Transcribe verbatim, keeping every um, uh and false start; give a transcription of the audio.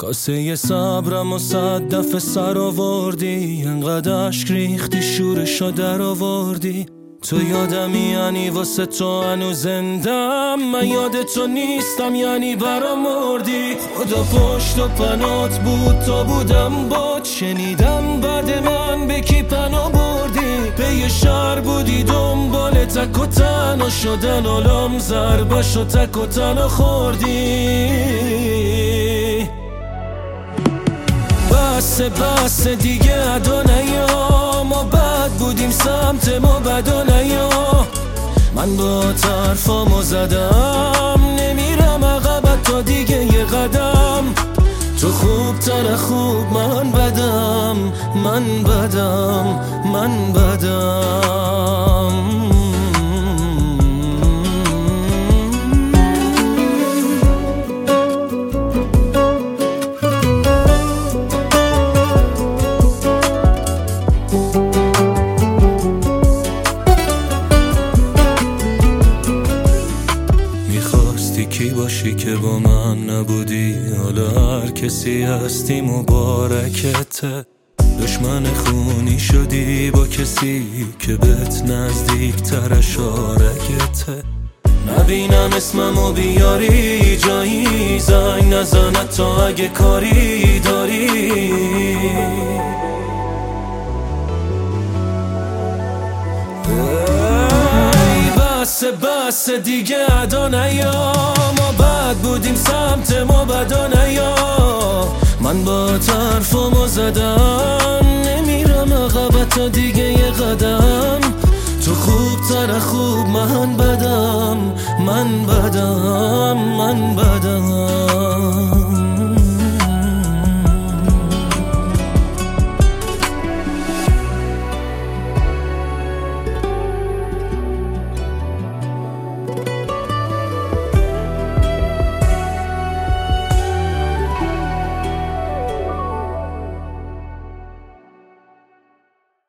کاسه صبرم و صد دفعه سر آوردی، انقدر اشک ریختی شورشو در آوردی. تو یادمی یعنی واسه تو هنو زندم، من یاد تو نیستم یعنی برام مردی. خدا پشت و پنات بود تا بودم باد، شنیدم بعد من به کی پناه بردی. به یه شهر بودی دنبال تک و تنها شدن، علام ضربش و تک و تنها خوردی. بس بس دیگه ادا نیا، ما بد بودیم سمت ما بدا نیا. من با طرفامو زدم، نمیرم عقبت تا دیگه یه قدم. تو خوب تر خوب من بدم، من بدم، من بدم. کی باشی که با من نبودی، حالا هر کسی هستی مبارکته. دشمن خونی شدی با کسی که بهت نزدیک ترش آرکته. نبینم اسممو بیاری جایی، زنگ نزنه تا اگه کاری داری. بس بس دیگه ادا نیا، ما بد بودیم سمت ما بدا نیا. من با طرفامو زدم، نمیرم عقبت تا دیگه یه قدم. تو خوب تر خوب من بدم، من بدم، من بدم.